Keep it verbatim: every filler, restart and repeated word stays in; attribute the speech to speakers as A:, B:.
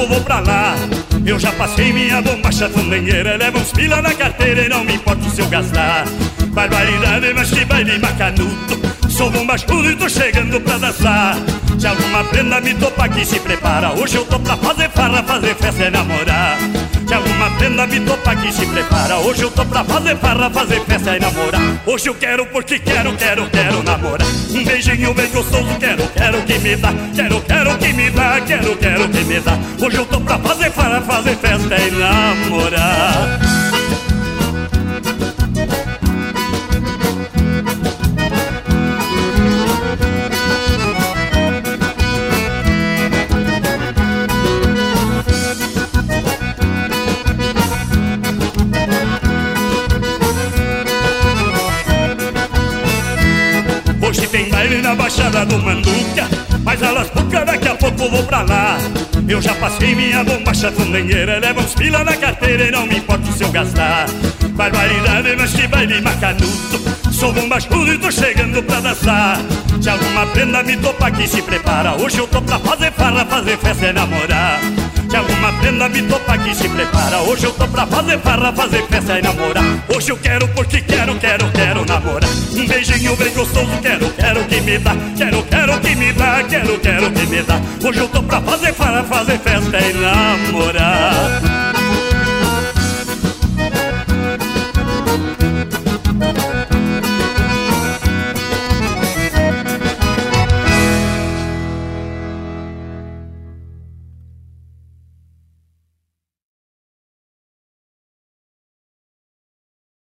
A: pouco vou pra lá. Eu já passei minha bombacha fandangueira, leva uns pila na carteira e não me importa se eu gastar. Barbaridade, mas que baile macanudo, sou bombachudo e tô chegando pra dançar. Se alguma prenda me topa aqui se prepara, hoje eu tô pra fazer farra, fazer festa e namorar. Se alguma prenda me topa aqui se prepara, hoje eu tô pra fazer farra, fazer festa e namorar. Hoje eu quero porque quero, quero, quero namorar. Um beijinho bem gostoso, quero, quero que me dá. Quero, quero que me dá, quero, quero que me dá. Hoje eu tô pra fazer farra, fazer festa e namorar. Hoje tem baile na Baixada do Manduca, mas alas poucas daqui a pouco vou pra lá. Eu já passei minha bombacha fandangueira, leva uns pila na carteira e não me importa se eu gastar. Barbaridade, mas que baile macanudo, sou bombachudo e tô chegando pra dançar. Se alguma prenda me topa aqui se prepara, hoje eu tô pra fazer farra, fazer festa e namorar. Se alguma prenda me topa aqui se prepara, hoje eu tô pra fazer farra, fazer festa e namorar. Hoje eu quero porque quero, quero, quero namorar. Um beijinho bem gostoso, quero, quero que me dá. Quero, quero que me dá, quero, quero que me dá. Hoje eu tô pra fazer farra, fazer festa e namorar.